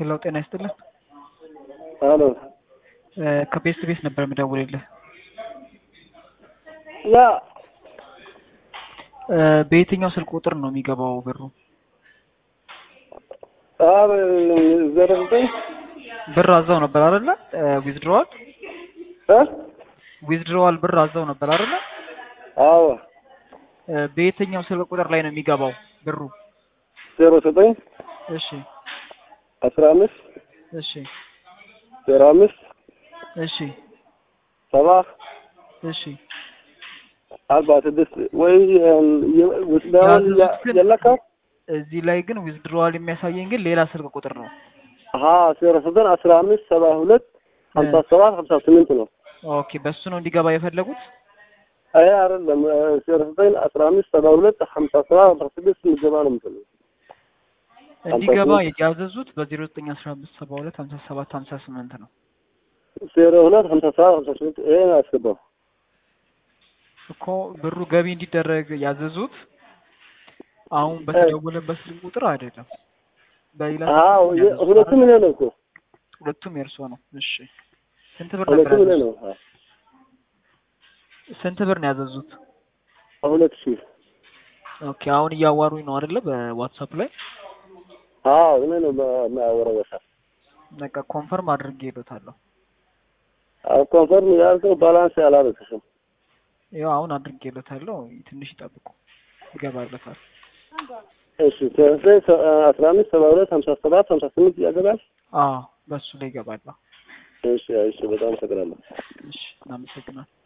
ሄሎ ጤና ይስጥልኝ። አሎ ከቤት ነበር የምደውልልህ። ያ በየትኛው ስልክ ቁጥር ነው የሚገባው ብሩ? ዘረንጠኝ ብር አዛው ነበር አይደለ? ዊዝድሮዋል ብር አዛው ነበር አይደለ? አዎ። በየትኛው ስልክ ቁጥር ላይ ነው የሚገባው ብሩ? 09 እሺ 15 እሺ 05 እሺ 7 እሺ 46 ወይ ወስዳውን ያለካ እዚህ ላይ ግን ዊዝድሮዋል የሚያሳየኝ ግን ሌላ ስልክ ቁጥር ነው። 09 15 72 57 58 ነው። ኦኬ በሱ ነው እንዲገባ የፈለጉት? አይ አይደለም 09 15 72 57 56 እንዲገባ ነው የምፈልገው። እንዲገባ ያዘዙት በ0915 72 57 58 ነው። 02 57 58 ይሄን አስገባው እኮ ብሩ ገቢ እንዲደረግ ያዘዙት አሁን በተደወለበት ስልክ ቁጥር አይደለም። በሌላ ሁለቱም ምን ነው እኮ ሁለቱም የርሶ ነው። እሺ ስንት ብር ነበር ያዘዙት? ስንት ብር ነው ያዘዙት? 2000። ኦኬ አሁን እያዋሩኝ ነው አይደለ በዋትስአፕ ላይ? አዎ እኔ ነው የማወራው። በቃ ኮንፈርም አድርጌለታለሁ። ኮንፈርም ያልከው ባላንስ ያላረከሽም። ያው አሁን አድርጌለታለሁ። ትንሽ ይጠብቁ ይገባለታል። እሺ 15 72 57 58 ያገባል። በሱ ላይ ይገባል። እሺ በጣም ተገራለሁ። እሺ እናመሰግናለን።